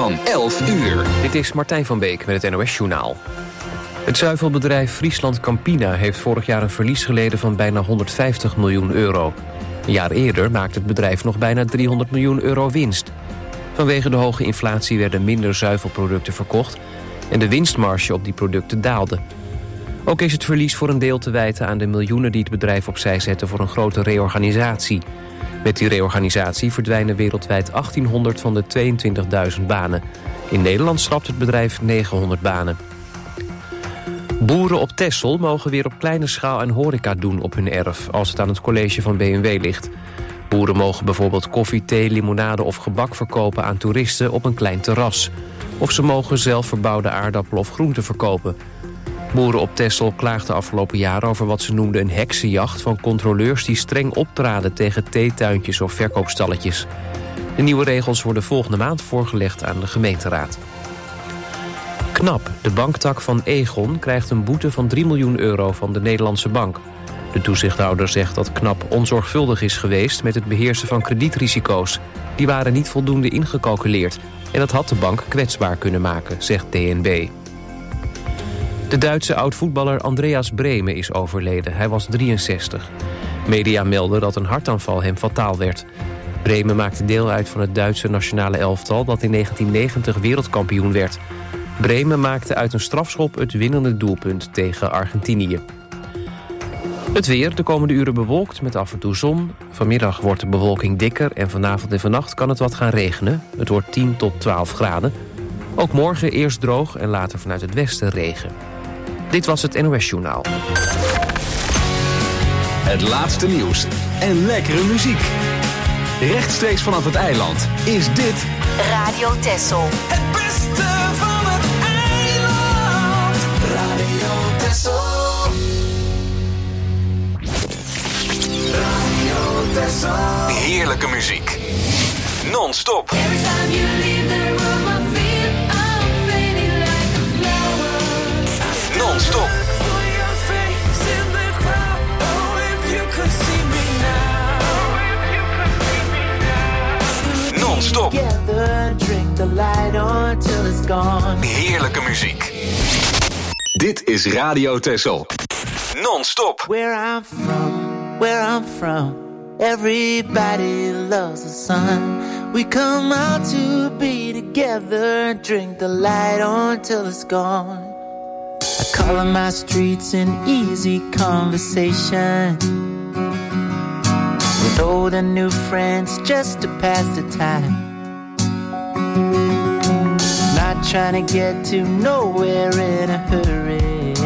van 11 uur. Dit is Martijn van Beek met het NOS-journaal. Het zuivelbedrijf Friesland Campina heeft vorig jaar een verlies geleden van bijna 150 miljoen euro. Een jaar eerder maakte het bedrijf nog bijna 300 miljoen euro winst. Vanwege de hoge inflatie werden minder zuivelproducten verkocht en de winstmarge op die producten daalde. Ook is het verlies voor een deel te wijten aan de miljoenen die het bedrijf opzij zette voor een grote reorganisatie. Met die reorganisatie verdwijnen wereldwijd 1800 van de 22.000 banen. In Nederland schrapt het bedrijf 900 banen. Boeren op Texel mogen weer op kleine schaal aan horeca doen op hun erf, als het aan het college van B&W ligt. Boeren mogen bijvoorbeeld koffie, thee, limonade of gebak verkopen aan toeristen op een klein terras. Of ze mogen zelf verbouwde aardappelen of groenten verkopen. Boeren op Texel klaagden afgelopen jaar over wat ze noemden een heksenjacht van controleurs die streng optraden tegen theetuintjes of verkoopstalletjes. De nieuwe regels worden volgende maand voorgelegd aan de gemeenteraad. KNAP, de banktak van Egon, krijgt een boete van 3 miljoen euro van de Nederlandse bank. De toezichthouder zegt dat KNAP onzorgvuldig is geweest met het beheersen van kredietrisico's. Die waren niet voldoende ingecalculeerd en dat had de bank kwetsbaar kunnen maken, zegt DNB. De Duitse oud-voetballer Andreas Brehme is overleden. Hij was 63. Media melden dat een hartaanval hem fataal werd. Brehme maakte deel uit van het Duitse nationale elftal dat in 1990 wereldkampioen werd. Brehme maakte uit een strafschop het winnende doelpunt tegen Argentinië. Het weer, de komende uren bewolkt met af en toe zon. Vanmiddag wordt de bewolking dikker en vanavond en vannacht kan het wat gaan regenen. Het wordt 10 tot 12 graden. Ook morgen eerst droog en later vanuit het westen regen. Dit was het NOS-journaal. Het laatste nieuws en lekkere muziek. Rechtstreeks vanaf het eiland is dit Radio Texel. Het beste van het eiland. Radio Texel. Radio Texel. heerlijke muziek. Non-stop. Non-stop. Non-stop. Heerlijke muziek. Dit is Radio Texel. Non-stop. Where I'm from, everybody loves the sun. We come out to be together and drink the light on till it's gone. I color my streets in easy conversation with old and new friends just to pass the time. Not trying to get to nowhere in a hurry.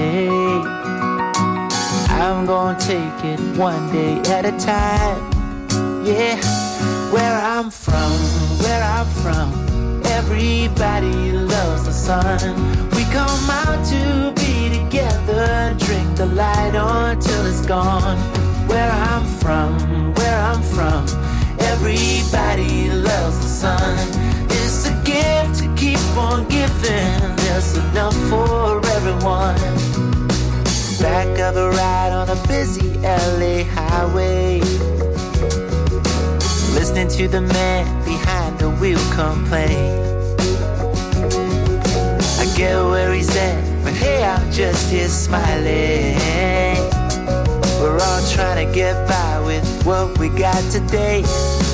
I'm gonna take it one day at a time. Yeah, where I'm from, everybody loves the sun. We come out to be together and drink the light on till it's gone. Where I'm from, everybody loves the sun. It's a gift to keep on giving. There's enough for everyone. Back of a ride on a busy LA highway, listening to the man behind the wheel complain. I get where he's at, but hey, I'm just here smiling. We're all trying to get by with what we got today.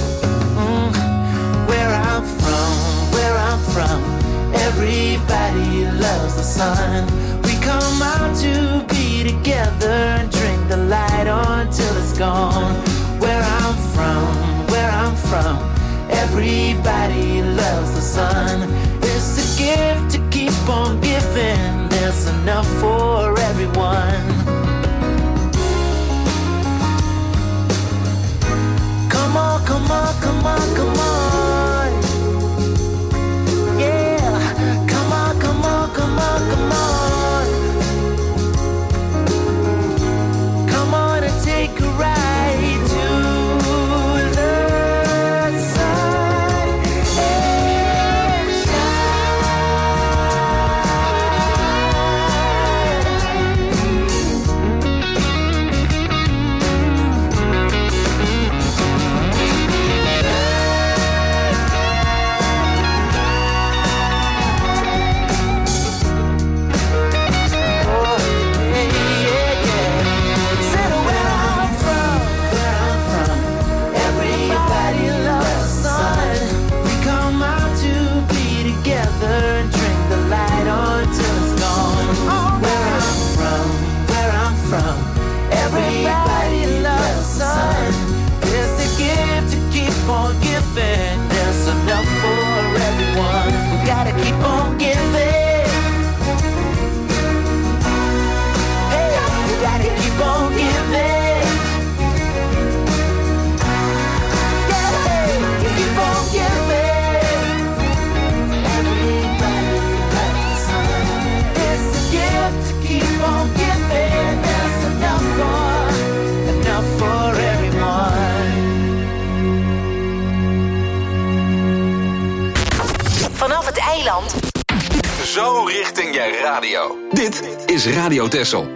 Where I'm from, everybody loves the sun. We come out to be together and drink the light on till it's gone. Where I'm from, everybody loves the sun. It's a gift to keep on giving. There's enough for everyone. Come on, come on, come on, come on. Yeah, come on, come on, come on, come on. Come on and take a ride to the sun and shine. eiland. Zo richting je radio. Dit is Radio Texel.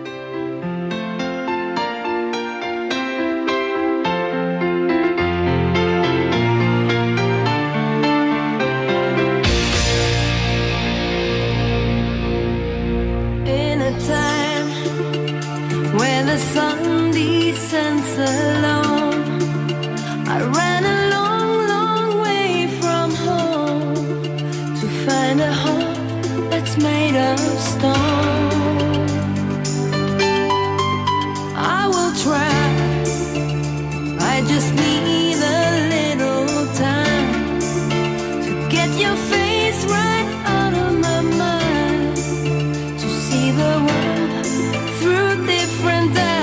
The sun descends alone. I ran a long, long way from home to find a heart that's made of stone. I will try. I just need a little time to get your face right out of my mind, to see the world through different eyes.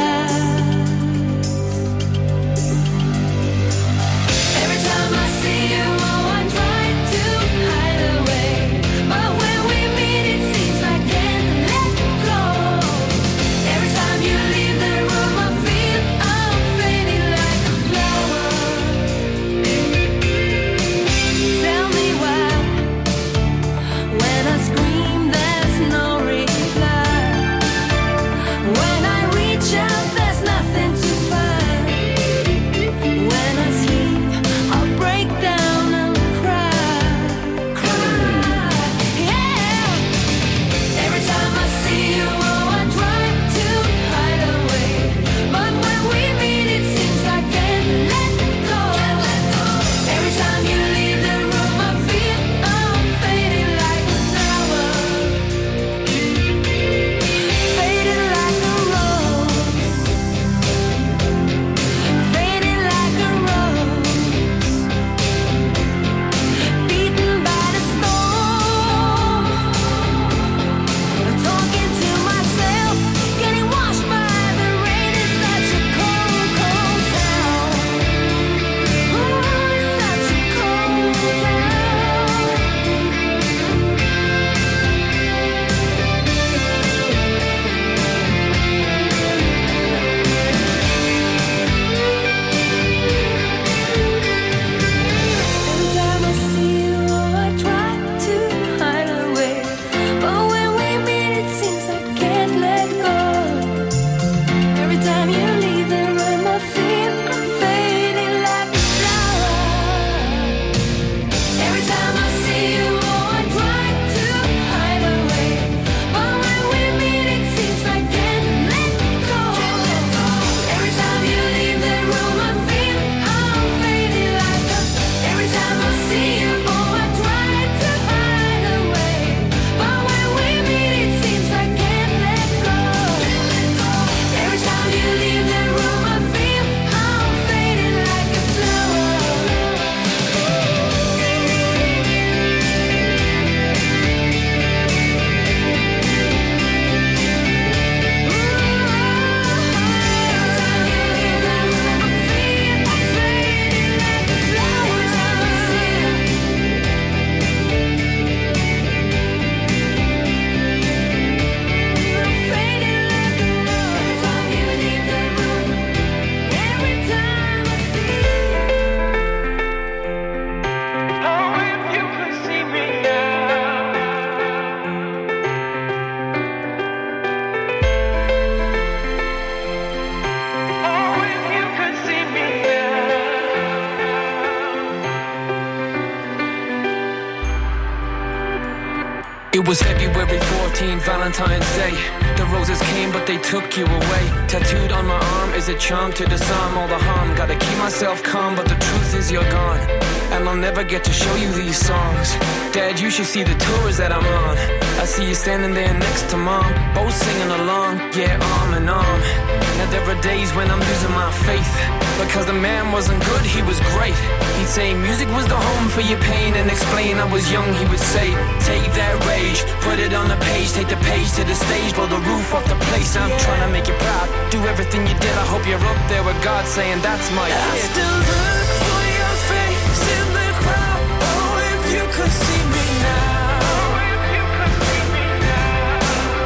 It was February 14, Valentine's Day. The roses came, but they took you away. Tattooed on my arm is a charm to disarm all the harm. Gotta keep myself calm, but the truth is you're gone. And I'll never get to show you these songs. Dad, you should see the tours that I'm on. I see you standing there next to Mom, both singing along, yeah, arm in arm. Now there are days when I'm losing my faith, because the man wasn't good, he was great. He'd say music was the home for your pain, and explain I was young, he would say, take that rage, put it on the page, take the page to the stage, blow the roof off the place. I'm trying to make you proud, do everything you did. I hope you're up there with God saying that's my kid. I still look for your face in the crowd. Oh, if you could see me now. Oh, if you could see me now.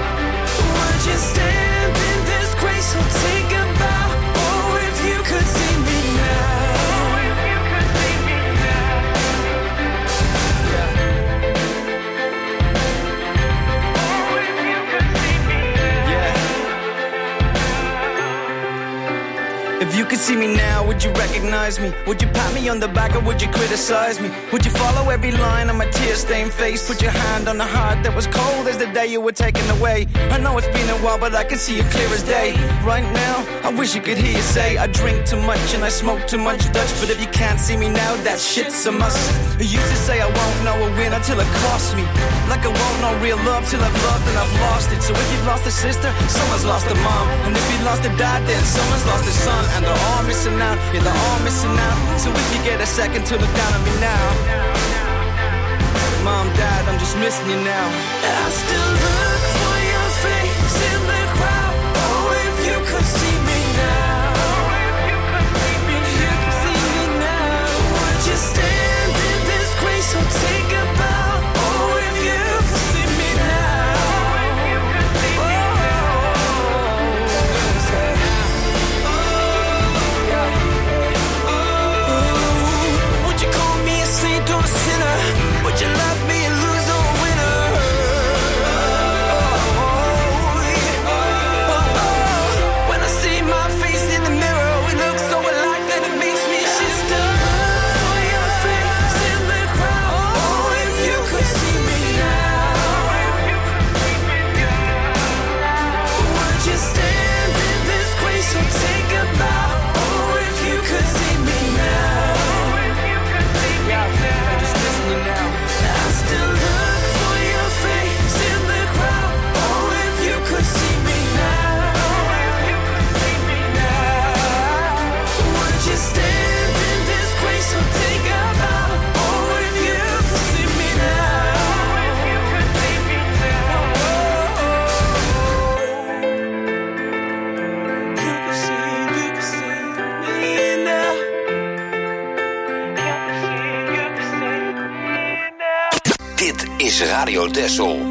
Would you stand in this grace or take a bow? Oh, if you could see me now. Oh, if you could see me now. Yeah. If you could see me now, would you recognize me? Would you pat me on the back or would you criticize me? Would you follow every line on my tear-stained face? Put your hand on the heart that was cold as the day you were taken away. I know it's been a while, but I can see you clear as day. Right now, I wish you could hear you say I drink too much and I smoke too much Dutch. But if you can't see me now, that shit's a must. You used to say I won't know a winner till it costs me. Like I won't know real love till I've loved and I've lost it. So if you've lost a sister, someone's lost a mom. And if you lost a dad, then someone's lost a son. And they're all missing out, yeah, they're all missing out. So if you get a second to look down on me now, Mom, Dad, I'm just missing you now. I still look for your face in the crowd. Oh, if you could see me now. If you could see me now. Would you stand in this grace or take a bow? Oh, if you could see me now. Oh, would you call me a saint or a sinner? Would you love me and lose or a winner? When I see my face in the mirror, it looks so alike that it makes me shit. Still look for your face in the crowd. Oh, if you could see me now. Would you stand in this grace or take a bow? Oh, if you could see me now. I'm just missing you now. I still look for your face in the crowd. Oh, if you could see me now. Would you stand in this grace or take a bow? Oh, if you could see me now. You could see me now. Dit is Radio Texel.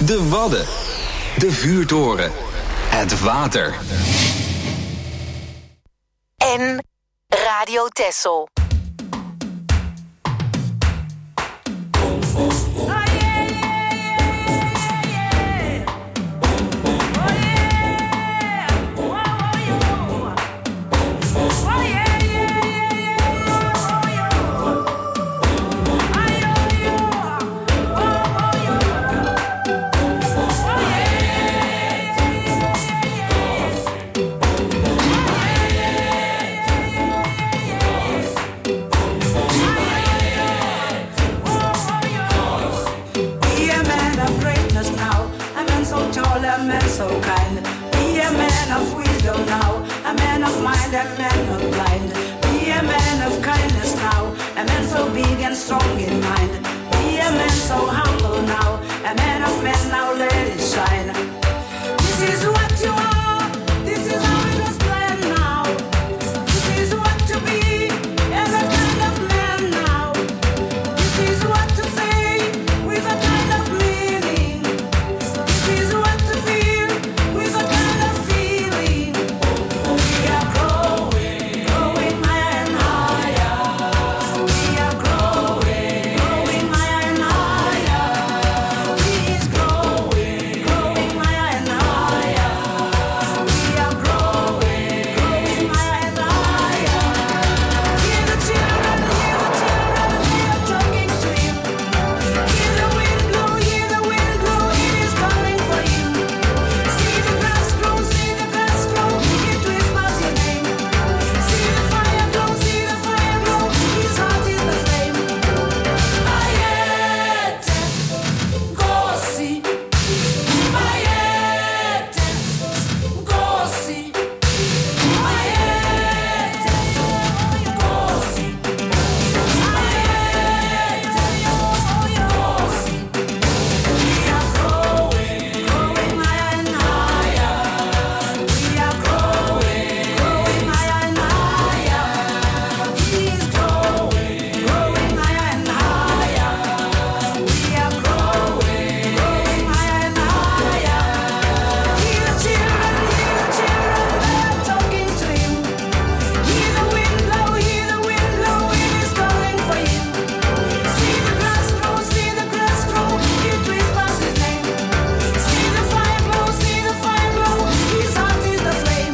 De Wadden. De vuurtoren. Het water. En Radio Texel. So kind, be a man of wisdom now, a man of mind, a man not blind. Be a man of kindness now, a man so big and strong in mind. Be a man so humble now, a man of men now, let it shine. This is what you are, this is how it was planned now. This is what to be, and that kind of man now. This is what to say, with a kind of meaning. This is what to feel, with a kind of feeling. We are growing, growing higher and higher. We are growing, growing higher and higher. He is growing, growing higher and higher. We are growing, growing higher and higher. Hear the children, they are talking to him. Hear the wind blow, it is calling for him. See the grass grow, it whispers your name. See the fire glow, his heart is the flame. Ayete, Gosi. Ayete, Gosi. Ayete, Gosi. Ayete, Gosi. We are growing, growing higher and higher. We are growing, growing higher and higher. He is growing, growing higher and higher. We are growing, growing higher and higher. Hear the children, they are talking to him. Hear the wind blow, it is calling for him. See the grass grow, it whispers his name. See the fire glow, his heart is the flame.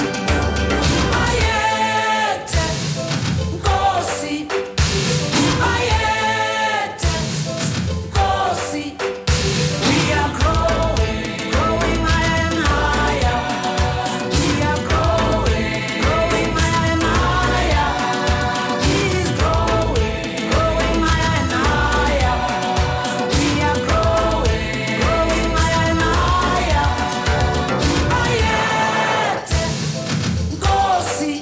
Ayete, Gosi. Ayete, Gosi. We are growing, growing higher and higher. We are growing, growing higher and higher. He is growing, growing higher and higher. We are growing, growing higher and higher. Ayete, Gosi.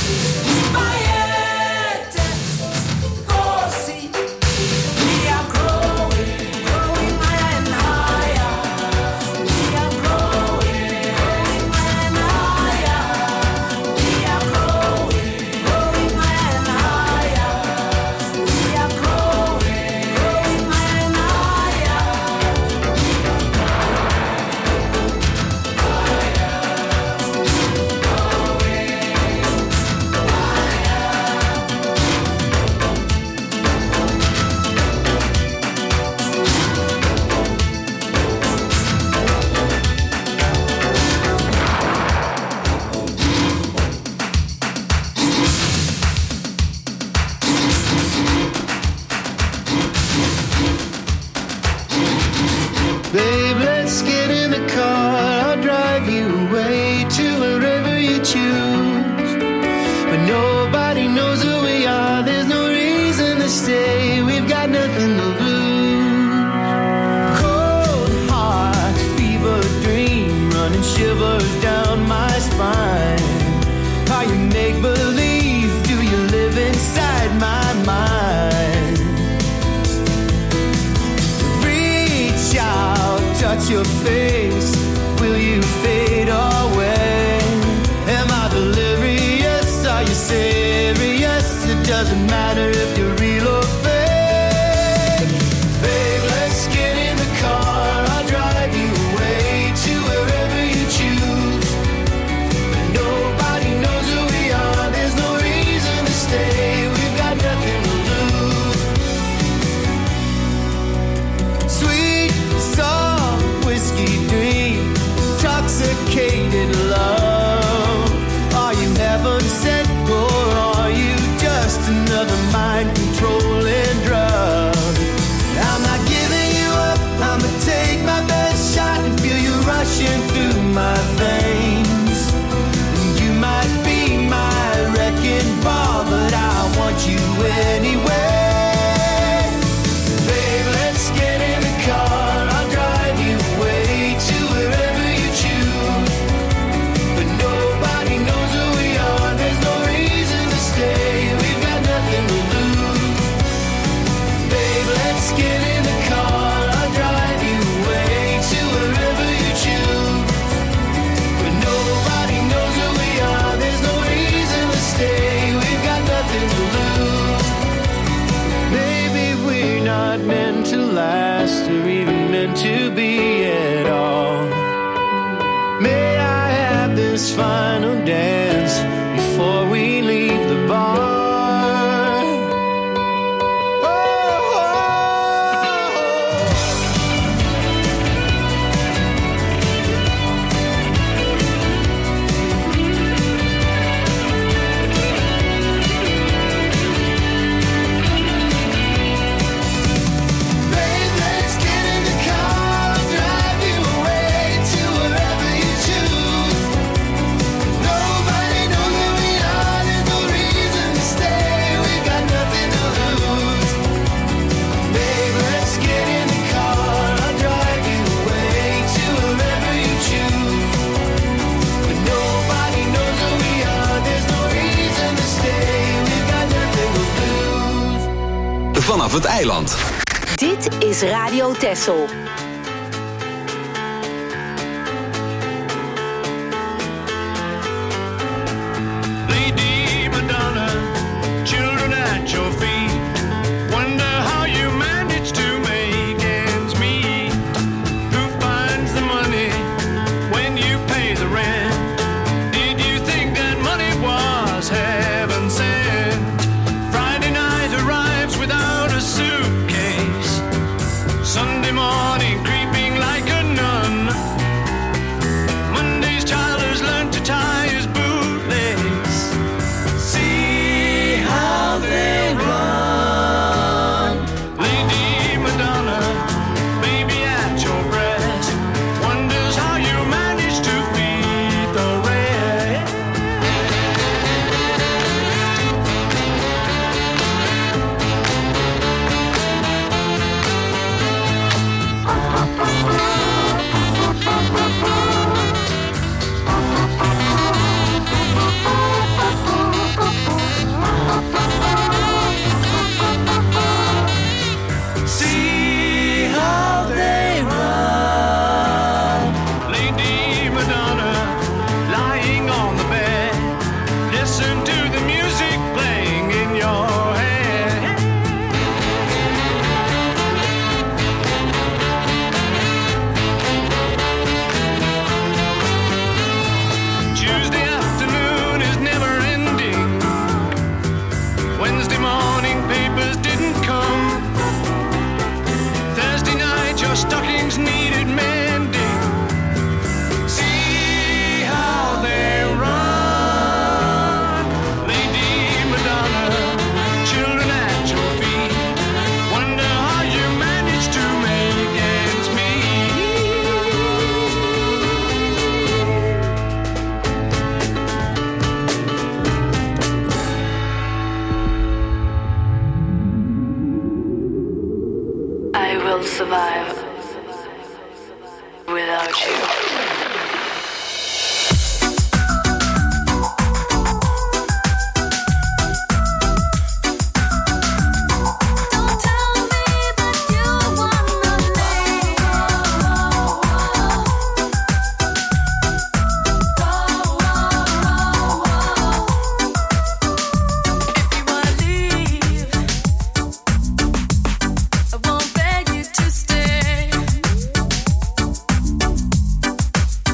Ayete, Gosi. We are growing, growing higher and higher. We are growing, growing higher and higher. We are growing, growing higher and higher. We are growing, growing higher and higher. Babe, let's get in the car. I'll drive you away to wherever you choose. But nobody knows who we are. There's no reason to stay. We've got nothing to lose. Cold heart, fever dream, running shivers down my spine. Are you make believe? Do you live inside my mind? Reach out, touch your face. Will you fade away? Am I delirious? Are you serious? It doesn't matter if you're real or fake. Babe, let's get in the car. I'll drive you be at all. May I have this final dance before we leave the bar? Vanaf het eiland. Dit is Radio Texel. Lady Madonna, children at your feet. Wonder how you manage to make ends meet. Who finds the money when you pay the rent? Did you think that money was heaven sent? Friday night arrives without a suitcase. Sunday morning creeping like a nun. Monday's child has learned to tie his bootlace. See how they run. Lady Madonna, baby at your breast, wonders how you manage to feed the rest. See how they run. Lady Madonna, lying on the bed, listen to the music playing in your head. Tuesday afternoon is never ending. Wednesday morning papers didn't come. Thursday night your stockings needed mending. See how they run. Lady Madonna, children at your feet. Wonder how you manage to make ends meet. I will survive without you. I won't beg you to stay.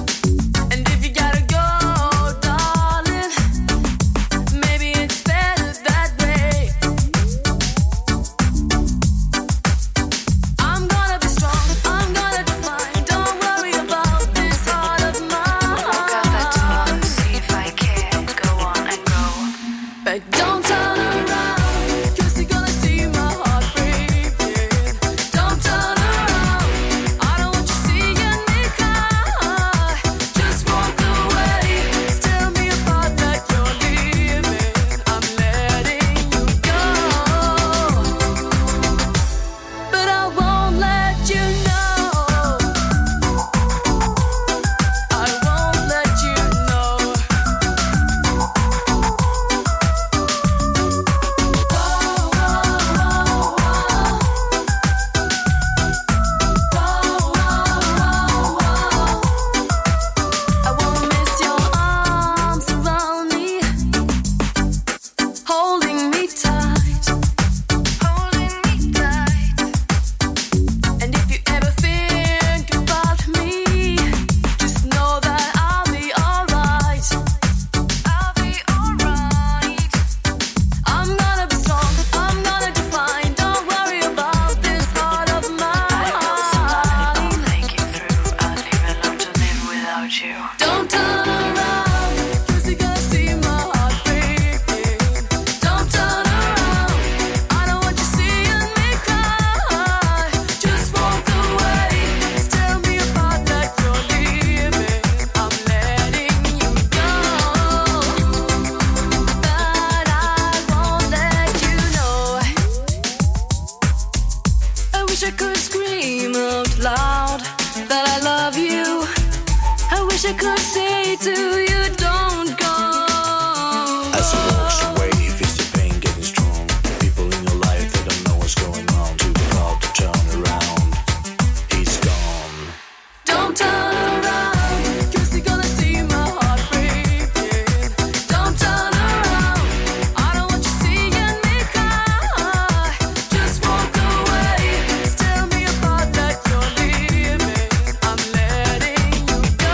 I could say to you, don't go. As he walks away, he feels the pain getting strong. People in your life, they don't know what's going on. Too proud to turn around. He's gone. Don't turn around, 'cause you're gonna see my heart breaking. Don't turn around, I don't want you seeing me cry. Just walk away, tell me about that you're leaving. I'm letting you go.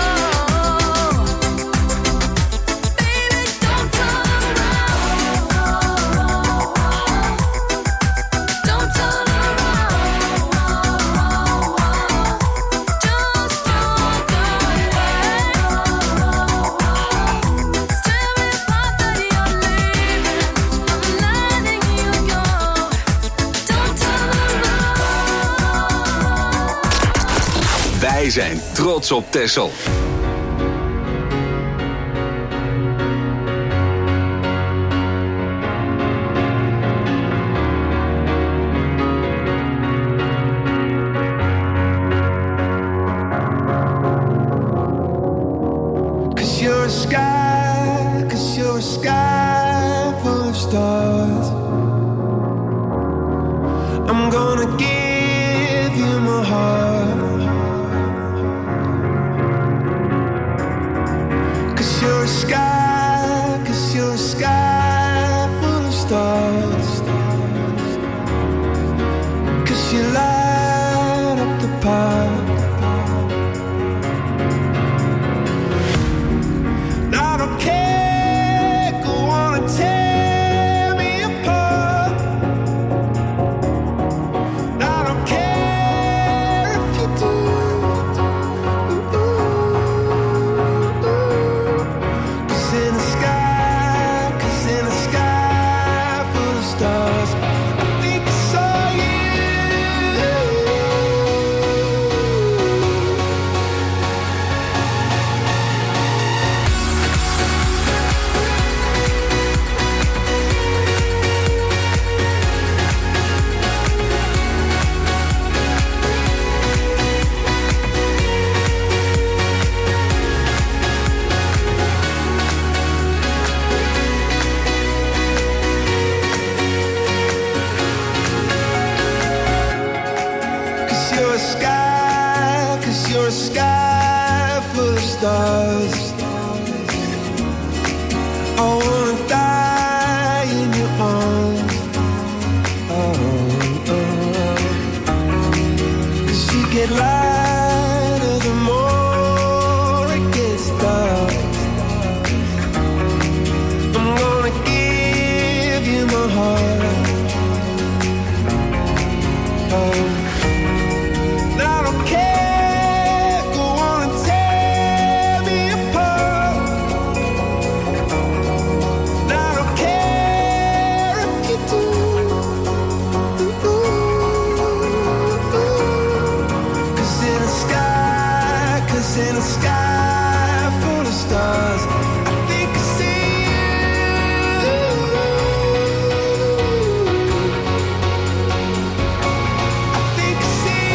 Baby, don't turn around. Don't turn around. Just walk away. Tell me about that you're leaving. I'm letting you go. Don't turn around. Wij zijn trots op Texel. Cause you're a sky full of stars. I'm gonna give you my heart. Cause you're a sky full of stars. Cause you light up the park. I don't care, go on and tear me apart. I don't care if you do. Cause in the sky full of stars, I think I saw you. Cause you're a sky full of stars. I wanna die in your arms. Cause you get lighter the more it gets dark. I'm gonna give you my heart. I don't care, go on and tear me apart. I don't care if you do. Cause in the sky full of stars, I think I see you. I think I see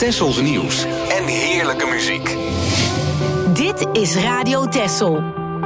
Tessels nieuws en heerlijke muziek. Dit is Radio Tessel.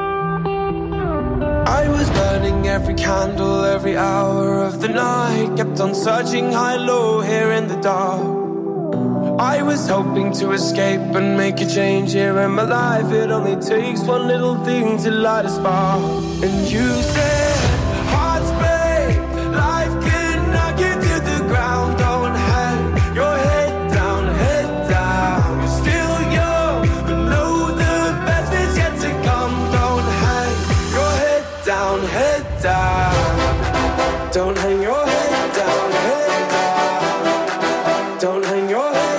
I was burning every candle, every hour of the night. Kept on searching high, low, here in the dark. I was hoping to escape and make a change here in my life. It only takes one little thing to light a spark. And you said, hearts break, life can knock you to the ground. Don't hang your head down, head down. You're still young, but know the best is yet to come. Don't hang your head down, head down. Don't hang your head down, head down. Don't hang your head.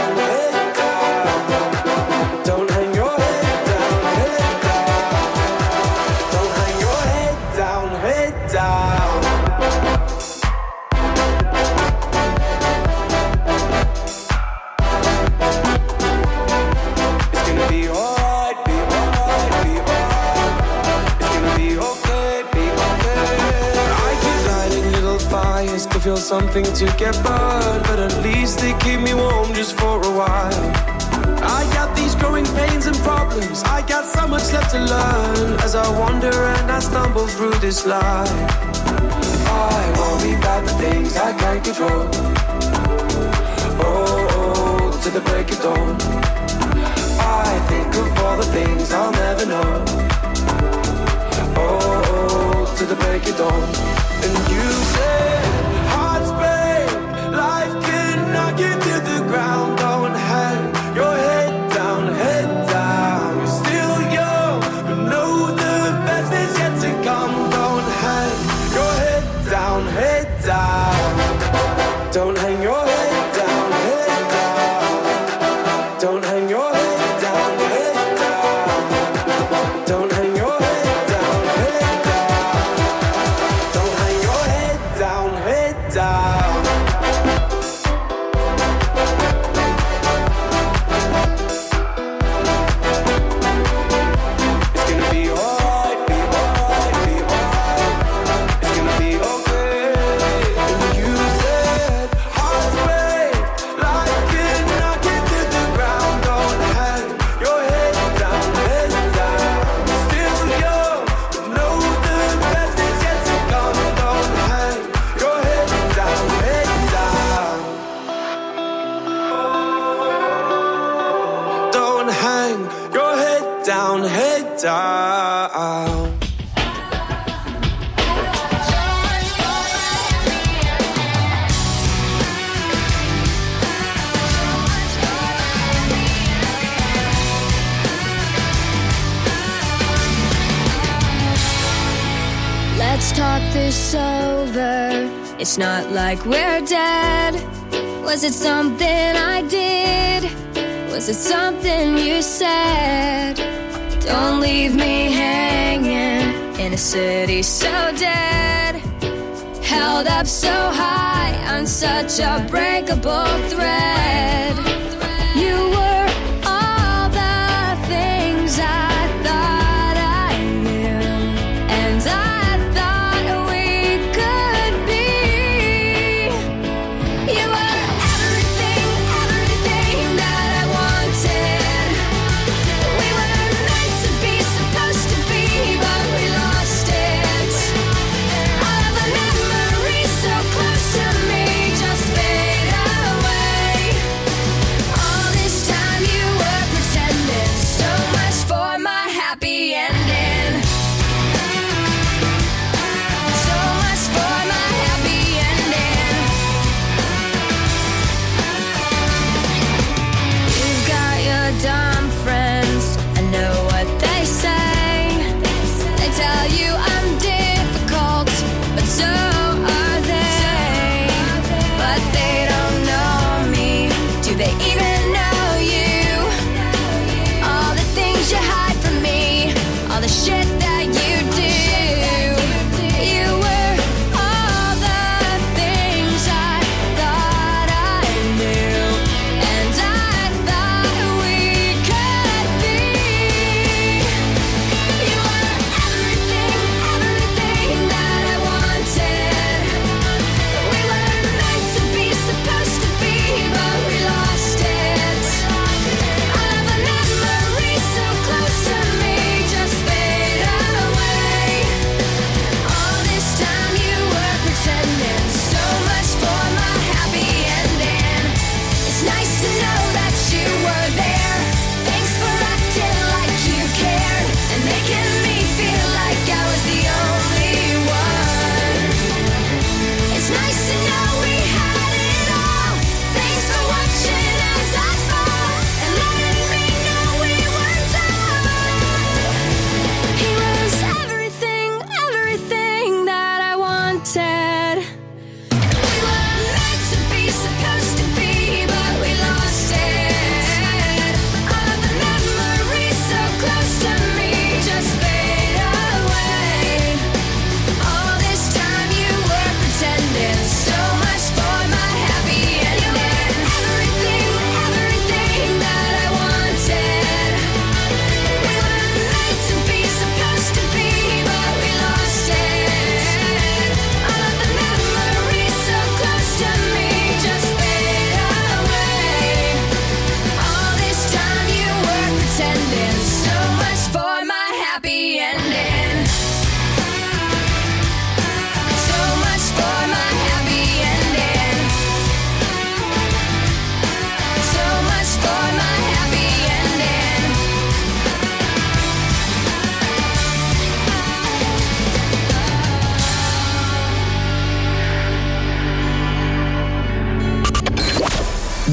Feel something to get burned, but at least they keep me warm just for a while. I got these growing pains and problems, I got so much left to learn as I wander and I stumble through this life. I worry about the things I can't control. Oh, to the break of dawn. I think of all the things I'll never know. Oh, to the break of dawn. And you said, hearts break, life can knock you to the ground. Don't hang your head down, head down. You're still young, but know the best is yet to come. Don't hang your head down, head down. Don't hang your head down, head down. Don't hang your head down, head down. Don't hang your head down, head down. Don't hang your head down, head down. It's gonna be alright, be alright, be alright. It's gonna be okay. And you said, hearts break, life can knock you to the ground. Don't hang your head down, head down. Still young, but know the best is yet to come. Don't hang your head down, head down. Don't hang your head down, head down. Let's talk this over. It's not like we're dead. Was it something I did? Was it something you said? Don't leave me hanging in a city so dead. Held up so high on such a breakable thread. You were all the things I thought I knew, and I thought we could be. You were everything, everything that I wanted. We were meant to be, supposed to be, but we lost it. All of the memories so close to me just fade away.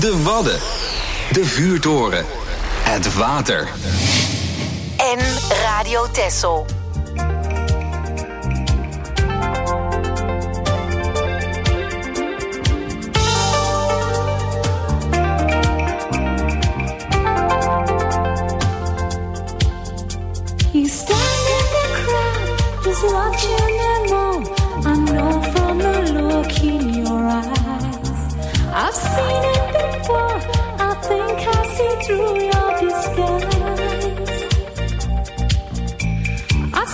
De Wadden. De vuurtoren. Het water. En Radio Texel. You stand in the crowd, just watching them all. I know from the look in your eyes. I've seen it before, I think I see through your disguise. I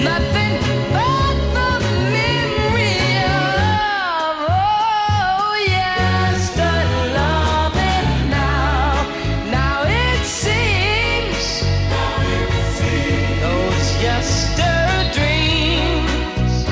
Nothing but the memory of, oh yes, the loving now. Now it seems those yesterday dreams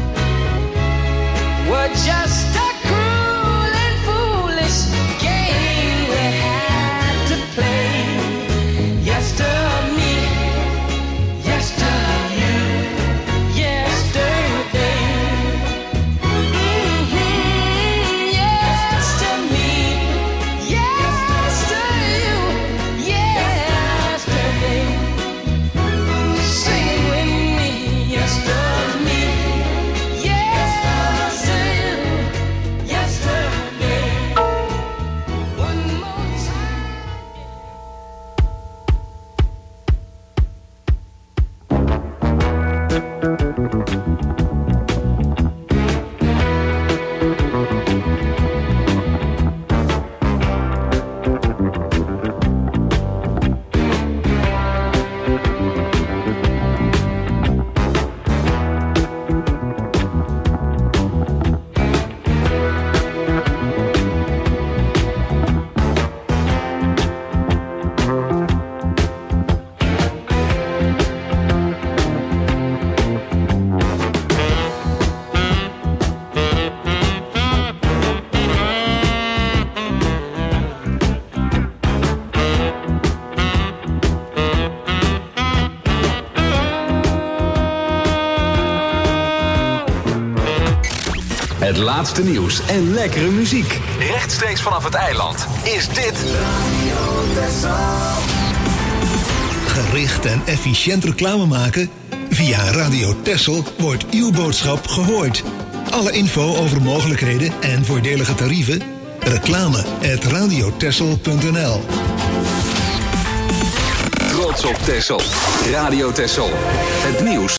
were just a cruel and foolish game we had to play. Yesterday, yesterday, you, yesterday. Yesterday, yesterday, you, yesterday. Sing it with me, yesterday, yesterday, yesterday. One more time. Het laatste nieuws en lekkere muziek. Rechtstreeks vanaf het eiland is dit Gericht en efficiënt reclame maken? Via Radio Texel wordt uw boodschap gehoord. Alle info over mogelijkheden en voordelige tarieven? reclame@radiotexel.nl. Trots op Texel. Radio Texel. Het nieuws